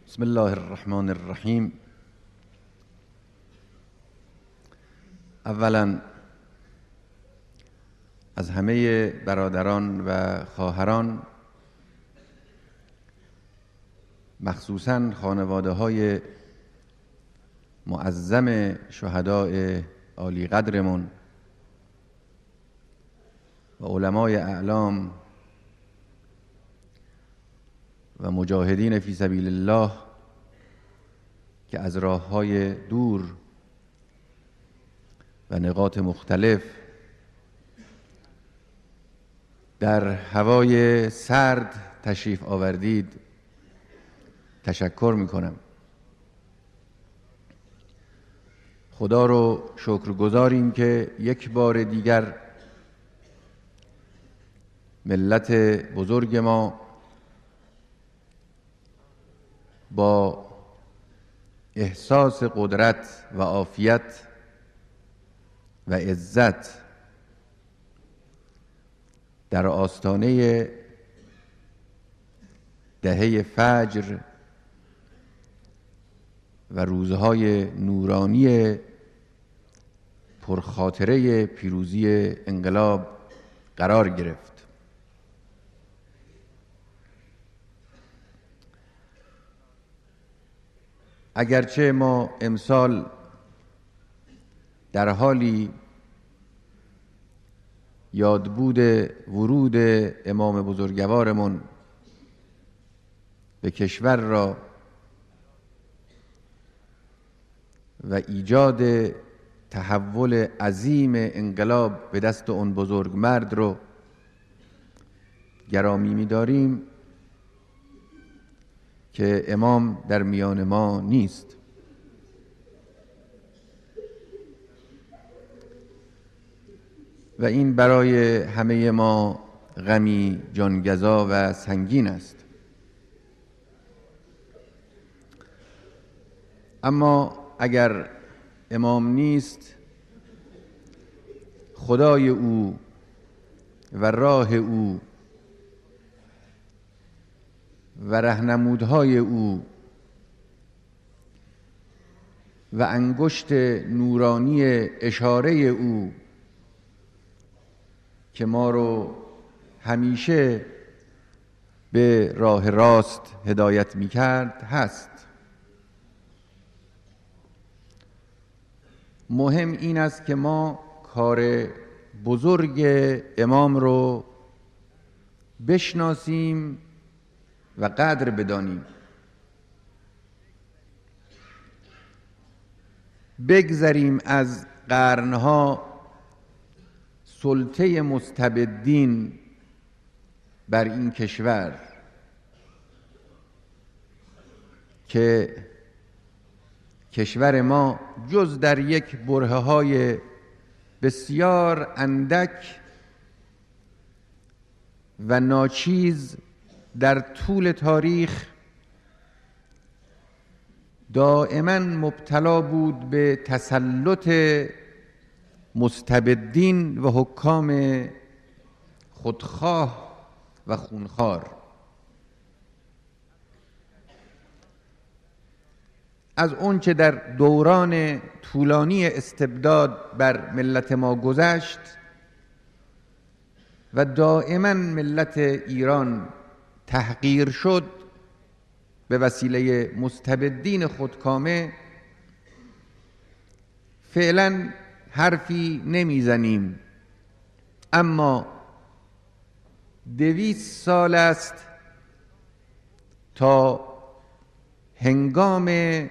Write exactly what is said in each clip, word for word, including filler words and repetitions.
بسم الله الرحمن الرحیم. اولا از همه برادران و خواهران، مخصوصاً خانواده های معظم شهداء عالی قدرمون و علمای اعلام و مجاهدین فی سبیل الله که از راه‌های دور و نقاط مختلف در هوای سرد تشریف آوردید تشکر می‌کنم. خدا رو شکرگزاریم که یک بار دیگر ملت بزرگ ما با احساس قدرت و عافیت و عزت در آستانه دهه فجر و روزهای نورانی پرخاطره پیروزی انقلاب قرار گرفت. اگرچه ما امسال در حالی یادبود ورود امام بزرگوارمون به کشور را و ایجاد تحول عظیم انقلاب به دست اون بزرگ مرد رو گرامی می‌داریم که امام در میان ما نیست. و این برای همه ما غمی جانگزا و سنگین است. اما اگر امام نیست، خدای او و راه او و راهنمودهای او و انگشت نورانی اشاره او که ما رو همیشه به راه راست هدایت می کرد هست. مهم این است که ما کار بزرگ امام رو بشناسیم و قدر بدانیم. بگذریم از قرنها سلطه مستبدین بر این کشور که کشور ما جز در یک برهه‌های بسیار اندک و ناچیز در طول تاریخ دائما مبتلا بود به تسلط مستبدین و حکام خودخواه و خونخوار. از اون چه در دوران طولانی استبداد بر ملت ما گذشت و دائما ملت ایران تحقیر شد به وسیله مستبدین خودکامه، فعلا حرفی نمیزنیم. اما دویست سال است تا هنگام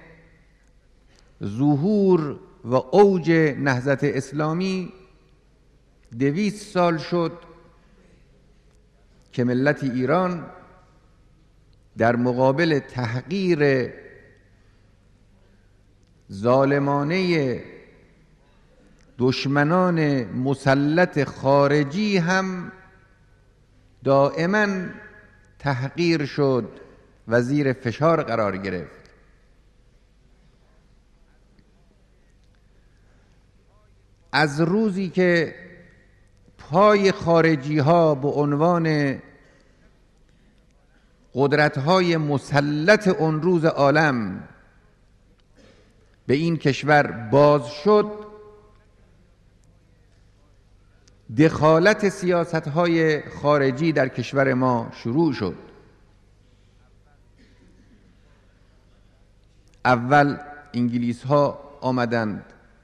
ظهور و اوج نهضت اسلامی دویست سال شد که ملت ایران در مقابل تحقیر ظالمانه دشمنان مسلط خارجی هم دائما تحقیر شد و زیر فشار قرار گرفت. از روزی که پای خارجی ها به عنوان قدرت‌های مسلط اون روز عالم به این کشور باز شد، دخالت سیاست‌های خارجی در کشور ما شروع شد. اول انگلیس‌ها آمدند،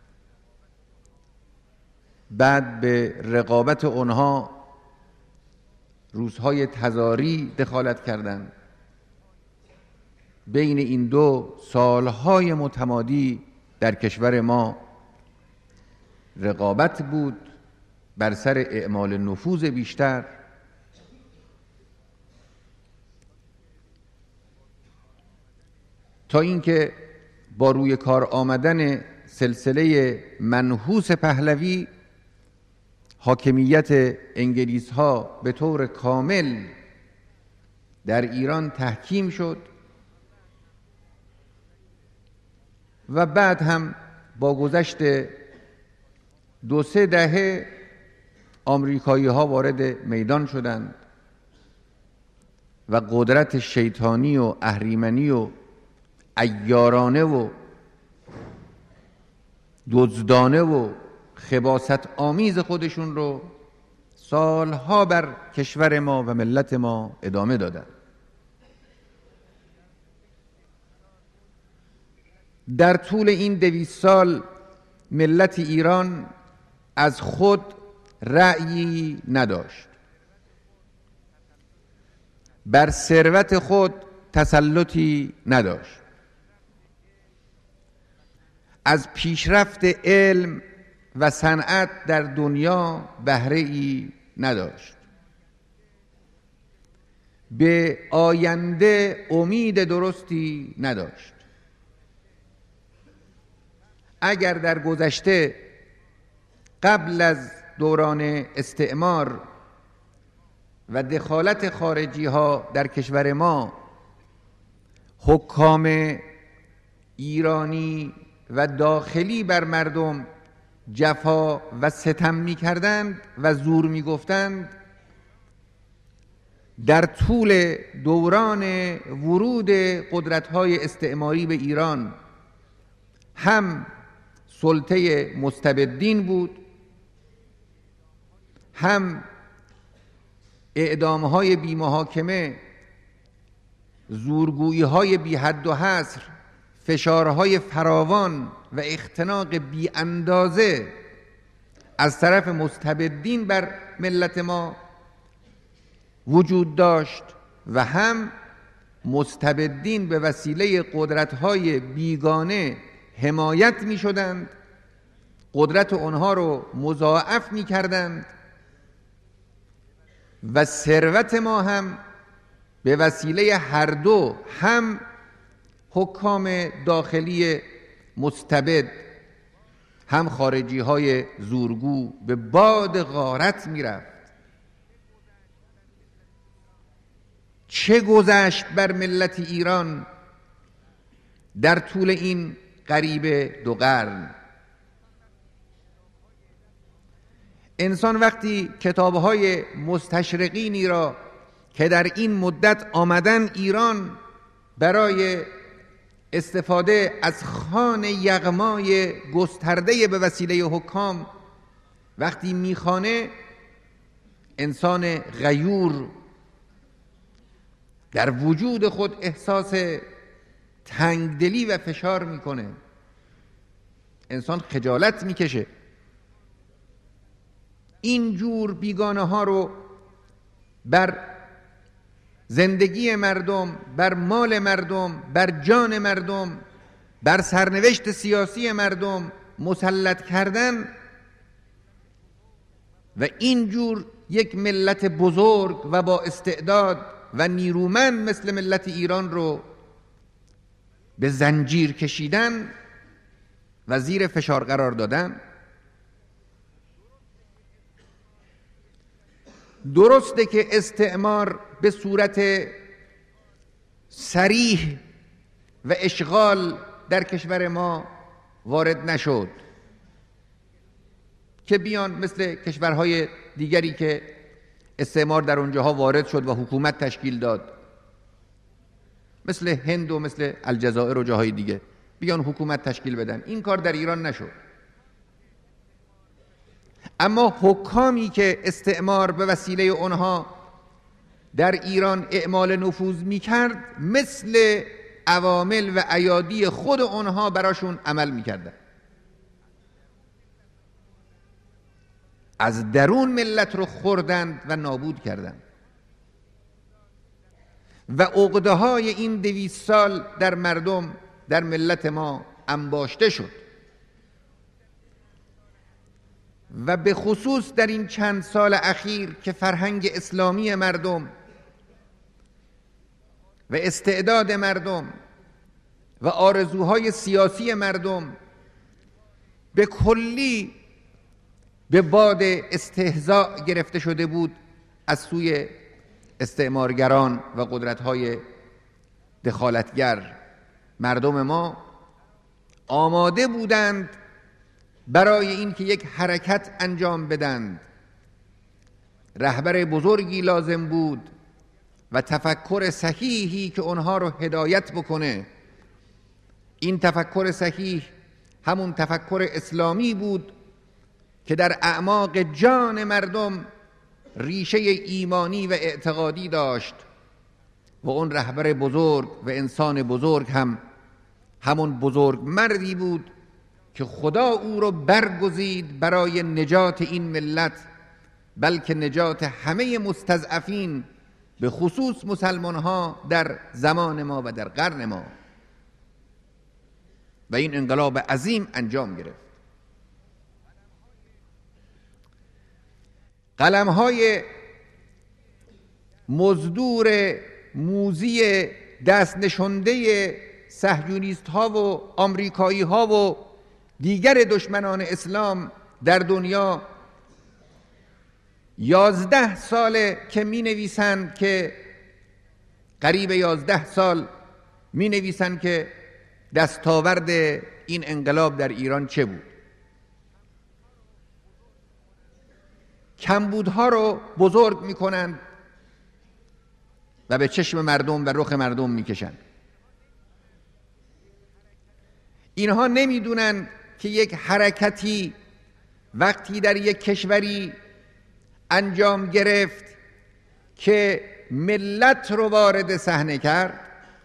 بعد به رقابت آنها روس‌های تزاری دخالت کردند. بین این دو سالهای متمادی در کشور ما رقابت بود بر سر اعمال نفوذ بیشتر. تا اینکه با روی کار آمدن سلسله منحوس پهلوی حاکمیت انگلیس ها به طور کامل در ایران تحکیم شد و بعد هم با گذشت دو سه دهه آمریکایی ها وارد میدان شدند و قدرت شیطانی و اهریمنی و عیارانه و دزدانه و خباثت آمیز خودشون رو سالها بر کشور ما و ملت ما ادامه دادند. در طول این دویست سال ملت ایران از خود رأیی نداشت، بر ثروت خود تسلطی نداشت، از پیشرفت علم و صنعت در دنیا بهره‌ای نداشت، به آینده امید درستی نداشت. اگر در گذشته قبل از دوران استعمار و دخالت خارجی ها در کشور ما حکام ایرانی و داخلی بر مردم جفا و ستم می کردند و زور می گفتند، در طول دوران ورود قدرت‌های استعماری به ایران هم سلطه مستبدین بود، هم اعدام‌های بی محاکمه، زورگویی‌های بی حد و حصر، فشارهای فراوان و اختناق بی اندازه از طرف مستبدین بر ملت ما وجود داشت و هم مستبدین به وسیله قدرت‌های بیگانه حمایت می شدند، قدرت آنها رو مضاعف می کردند و ثروت ما هم به وسیله هر دو، هم حکام داخلی مستبد هم خارجی های زورگو، به باد غارت می رفت. چه گذشت بر ملت ایران در طول این قریب دو قرن؟ انسان وقتی کتاب‌های مستشرقینی را که در این مدت آمدن ایران برای استفاده از خوان یغمای گسترده به وسیله حکام وقتی میخوانه، انسان غیور در وجود خود احساس تنگدلی و فشار میکنه، انسان خجالت میکشه. این جور بیگانه ها رو بر زندگی مردم، بر مال مردم، بر جان مردم، بر سرنوشت سیاسی مردم مسلط کردن و این جور یک ملت بزرگ و با استعداد و نیرومند مثل ملت ایران رو به زنجیر کشیدن و زیر فشار قرار دادن. درسته که استعمار به صورت صریح و اشغال در کشور ما وارد نشد که بیان مثل کشورهای دیگری که استعمار در اونجاها وارد شد و حکومت تشکیل داد مثل هند و مثل الجزایر و جاهای دیگه، بیان حکومت تشکیل بدن. این کار در ایران نشد. اما حکامی که استعمار به وسیله اونها در ایران اعمال نفوذ میکرد، مثل عوامل و ایادی خود اونها براشون عمل میکردن. از درون ملت رو خوردند و نابود کردند و عقده های این دویست سال در مردم، در ملت ما انباشته شد و به خصوص در این چند سال اخیر که فرهنگ اسلامی مردم و استعداد مردم و آرزوهای سیاسی مردم به کلی به باد استهزاء گرفته شده بود از سوی استعمارگران و قدرت‌های دخالتگر، مردم ما آماده بودند برای اینکه یک حرکت انجام بدند. رهبر بزرگی لازم بود و تفکر صحیحی که اونها رو هدایت بکنه. این تفکر صحیح همون تفکر اسلامی بود که در اعماق جان مردم ریشه ایمانی و اعتقادی داشت و اون رهبر بزرگ و انسان بزرگ هم همون بزرگ مردی بود که خدا او رو برگزید برای نجات این ملت، بلکه نجات همه مستضعفین، به خصوص مسلمان ها در زمان ما و در قرن ما. و این انقلاب عظیم انجام گرفت. قلم های مزدور موذی دست نشنده صهیونیست ها و آمریکایی ها و دیگر دشمنان اسلام در دنیا یازده ساله که می نویسند که قریب یازده سال می نویسند که دستاورد این انقلاب در ایران چه بود. کمبودها رو بزرگ می کنند و به چشم مردم و رخ مردم می کشند. اینها نمی دونند که یک حرکتی وقتی در یک کشوری انجام گرفت که ملت رو وارد صحنه کرد،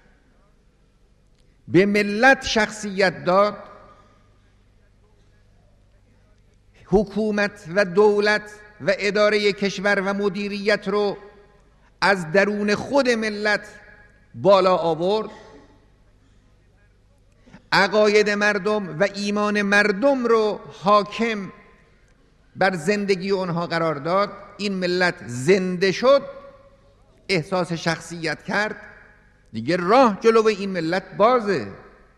به ملت شخصیت داد، حکومت و دولت و اداره کشور و مدیریت رو از درون خود ملت بالا آورد، عقاید مردم و ایمان مردم رو حاکم بر زندگی اونها قرار داد. این ملت زنده شد، احساس شخصیت کرد، دیگه راه جلو این ملت بازه.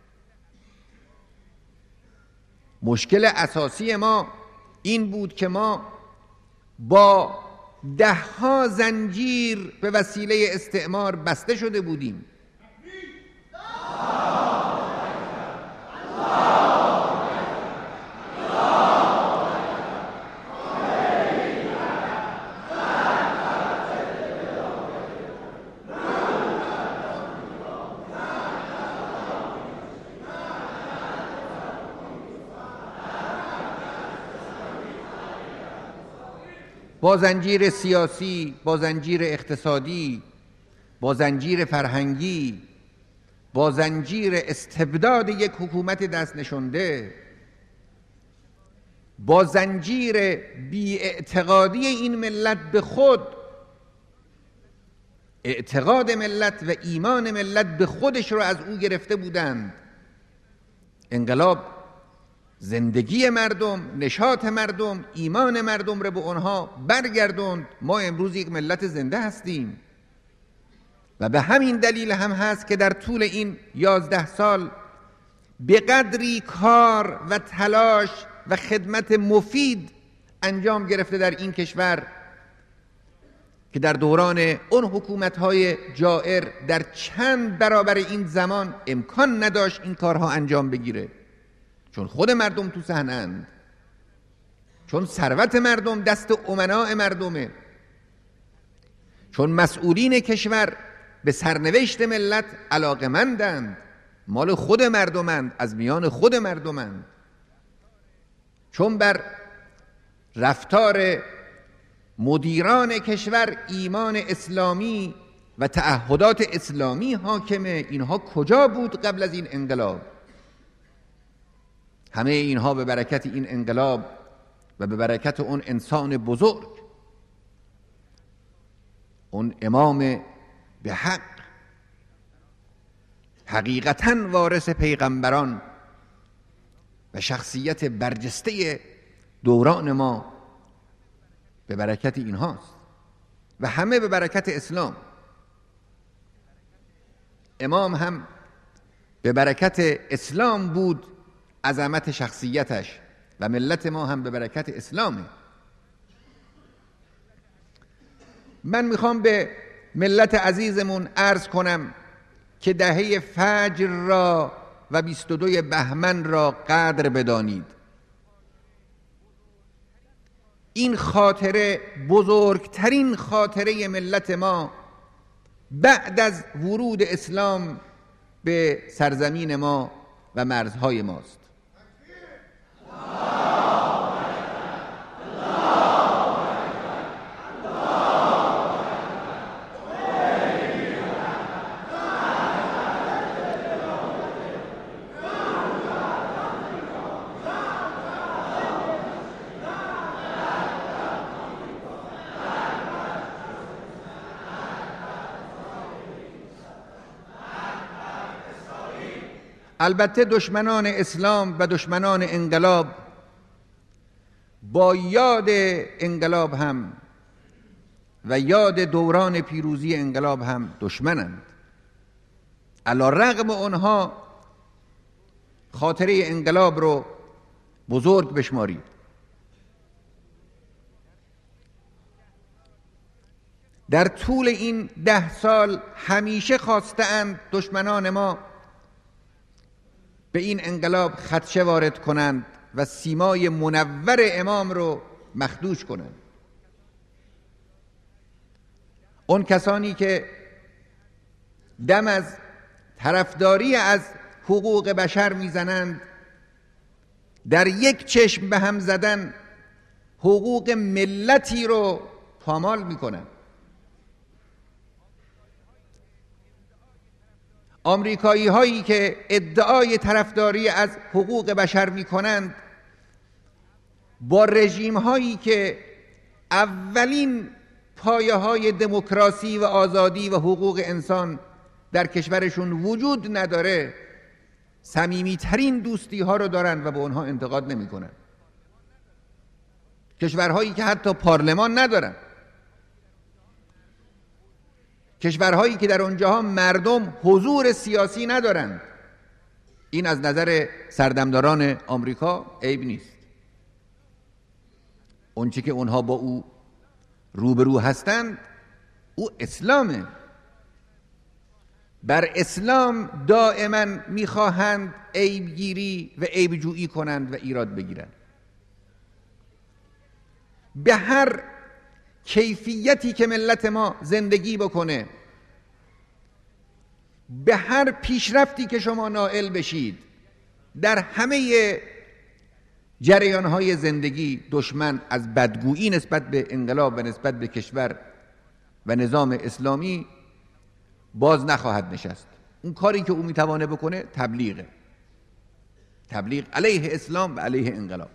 مشکل اساسی ما این بود که ما با ده ها زنجیر به وسیله استعمار بسته شده بودیم. با زنجیر سیاسی، با زنجیر اقتصادی، با زنجیر فرهنگی، با زنجیر استبداد یک حکومت دست نشنده، با زنجیر بی‌اعتقادی این ملت به خود. اعتقاد ملت و ایمان ملت به خودش رو از او گرفته بودند. انقلاب زندگی مردم، نشاط مردم، ایمان مردم رو به اونها برگردوند. ما امروز یک ملت زنده هستیم و به همین دلیل هم هست که در طول این یازده سال به قدری کار و تلاش و خدمت مفید انجام گرفته در این کشور که در دوران اون حکومت‌های جائر در چند برابر این زمان امکان نداشت این کارها انجام بگیره، چون خود مردم تو صحنه‌اند، چون ثروت مردم دست امناء مردمه، چون مسئولین کشور به سرنوشت ملت علاقمندند، مال خود مردمند، از میان خود مردمند، چون بر رفتار مدیران کشور ایمان اسلامی و تعهدات اسلامی حاکمه. اینها کجا بود قبل از این انقلاب؟ همه اینها به برکت این انقلاب و به برکت اون انسان بزرگ، اون امام به حق، حقیقتاً وارث پیغمبران و شخصیت برجسته دوران ما، به برکت اینهاست و همه به برکت اسلام. امام هم به برکت اسلام بود، عظمت شخصیتش، و ملت ما هم به برکت اسلامه. من میخوام به ملت عزیزمون عرض کنم که دهه فجر را و بیست و دوی بهمن را قدر بدانید. این خاطره بزرگترین خاطره ملت ما بعد از ورود اسلام به سرزمین ما و مرزهای ماست. البته دشمنان اسلام و دشمنان انقلاب با یاد انقلاب هم و یاد دوران پیروزی انقلاب هم دشمنند. علی رغم آنها خاطره انقلاب رو بزرگ بشمارید. در طول این ده سال همیشه خواستند دشمنان ما به این انقلاب خدشه وارد کنند و سیمای منور امام رو مخدوش کنند. اون کسانی که دم از طرفداری از حقوق بشر میزنند، در یک چشم به هم زدن حقوق ملتی رو پامال میکنند. آمریکایی هایی که ادعای طرفداری از حقوق بشر می کنند، با رژیم هایی که اولین پایه های دموکراسی و آزادی و حقوق انسان در کشورشون وجود نداره، صمیمی ترین دوستی ها رو دارن و به اونها انتقاد نمی کنن. کشورهایی که حتی پارلمان ندارن، کشورهایی که در اونجاها مردم حضور سیاسی ندارند، این از نظر سردمداران آمریکا عیب نیست. اونچه که اونها با او روبرو هستند او اسلامه. بر اسلام دائما میخواهند عیب گیری و عیب جویی کنند و ایراد بگیرند. به هر کیفیتی که ملت ما زندگی بکنه، به هر پیشرفتی که شما نائل بشید، در همه جریانهای زندگی دشمن از بدگویی نسبت به انقلاب و نسبت به کشور و نظام اسلامی باز نخواهد نشست. اون کاری که او میتوانه بکنه تبلیغه، تبلیغ علیه اسلام و علیه انقلاب.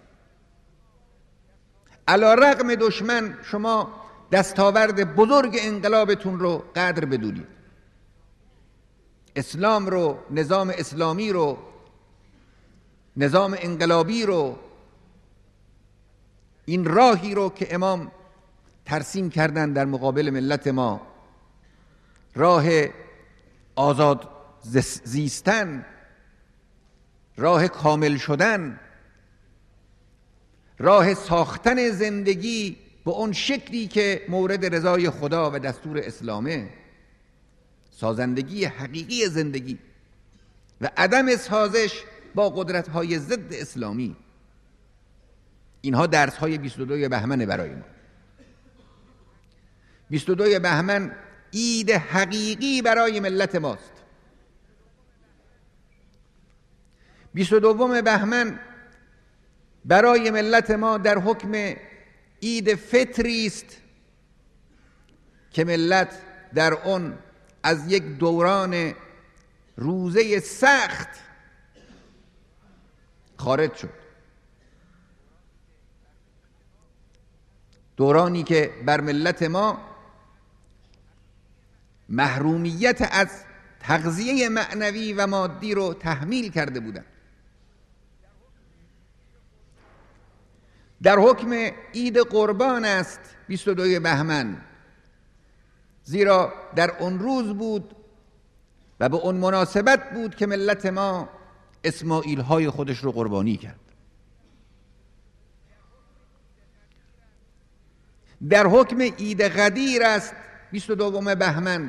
علی رغم دشمن شما دستاورد بزرگ انقلابتون رو قدر بدونید. اسلام رو، نظام اسلامی رو، نظام انقلابی رو، این راهی رو که امام ترسیم کردن در مقابل ملت ما، راه آزاد زیستن، راه کامل شدن، راه ساختن زندگی به اون شکلی که مورد رضای خدا و دستور اسلامه، سازندگی حقیقی زندگی و عدم سازش با قدرت‌های ضد اسلامی. اینها درس‌های بیست و دوی بهمن برای ما. بیست و دوی بهمن عید حقیقی برای ملت ماست. بیست و دوم بهمن برای ملت ما در حکم عید فطری است که ملت در اون از یک دوران روزه سخت خارج شد، دورانی که بر ملت ما محرومیت از تغذیه معنوی و مادی رو تحمیل کرده بودند. در حکم عید قربان است بیست و دوم بهمن، زیرا در اون روز بود و به اون مناسبت بود که ملت ما اسماعیل های خودش رو قربانی کرد. در حکم عید غدیر است بیست و دوم بهمن،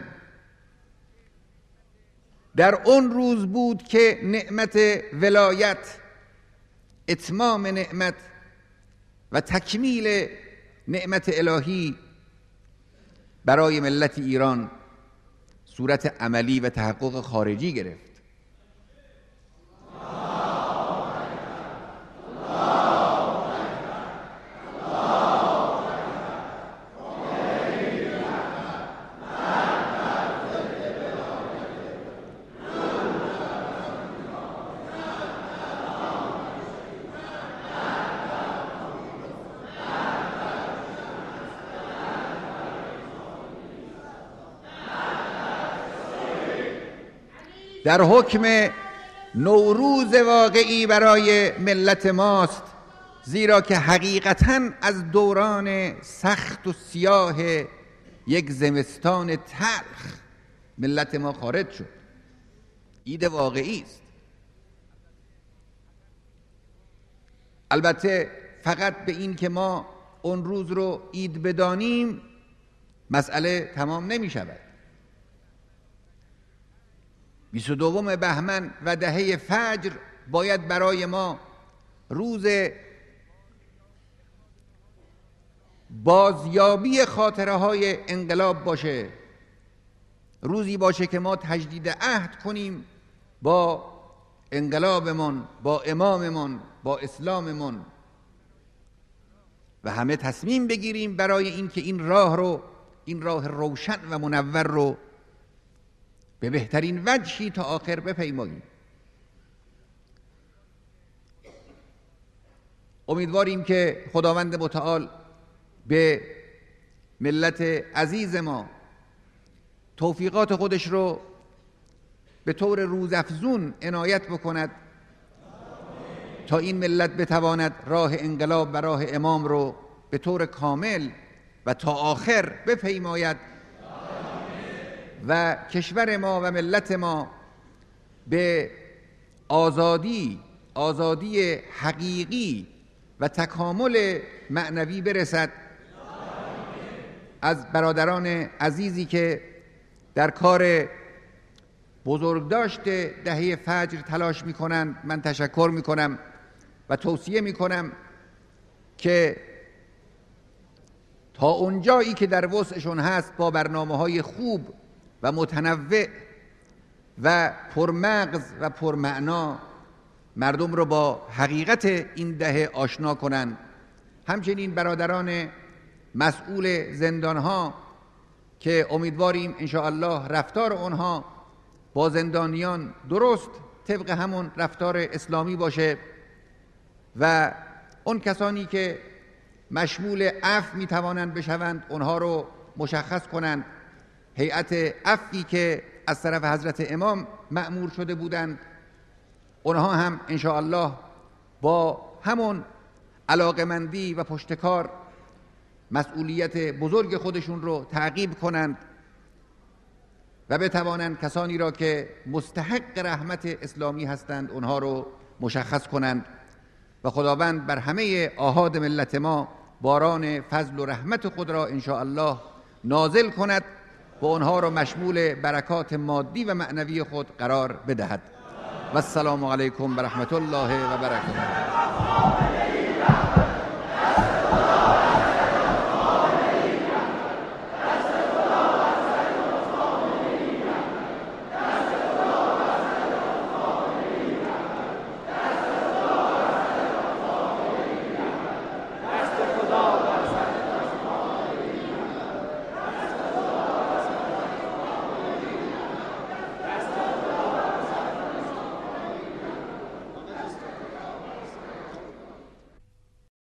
در اون روز بود که نعمت ولایت، اتمام نعمت و تکمیل نعمت الهی برای ملت ایران صورت عملی و تحقق خارجی گرفت. در حکم نوروز واقعی برای ملت ماست، زیرا که حقیقتاً از دوران سخت و سیاه یک زمستان تلخ ملت ما خارج شد. عید واقعی است. البته فقط به این که ما اون روز رو عید بدانیم مسئله تمام نمی شود. بیست و دوم بهمن و دهه فجر باید برای ما روز بازیابی خاطره های انقلاب باشه، روزی باشه که ما تجدید عهد کنیم با انقلابمون، با اماممون، با اسلاممون و همه تصمیم بگیریم برای اینکه این راه رو، این راه روشن و منور رو به بهترین وجهی تا آخر بپیماییم. امیدواریم که خداوند متعال به ملت عزیز ما توفیقات خودش رو به طور روزافزون عنایت بکند تا این ملت بتواند راه انقلاب و راه امام رو به طور کامل و تا آخر بپیماید و کشور ما و ملت ما به آزادی، آزادی حقیقی و تکامل معنوی برسد. از برادران عزیزی که در کار بزرگداشت دهه فجر تلاش می‌کنند من تشکر می‌کنم و توصیه می‌کنم که تا اونجایی که در وسعشون هست با برنامه‌های خوب و متنوع و پرمغز و پرمعنا مردم رو با حقیقت این دهه آشنا کنند. همچنین برادران مسئول زندانها که امیدواریم ان شاء الله رفتار آنها با زندانیان درست طبق همون رفتار اسلامی باشه و اون کسانی که مشمول عفو میتوانند بشوند اونها رو مشخص کنند. هیئت عفوی که از طرف حضرت امام مأمور شده بودند اونها هم ان شاء الله با همون علاقمندی و پشتکار مسئولیت بزرگ خودشون رو تعقیب کنند و بتوانند کسانی را که مستحق رحمت اسلامی هستند اونها رو مشخص کنند و خداوند بر همه آحاد ملت ما باران فضل و رحمت خود را ان شاء الله نازل کند و اونها را مشمول برکات مادی و معنوی خود قرار بدهد. و السلام علیکم و رحمت الله و برکاته.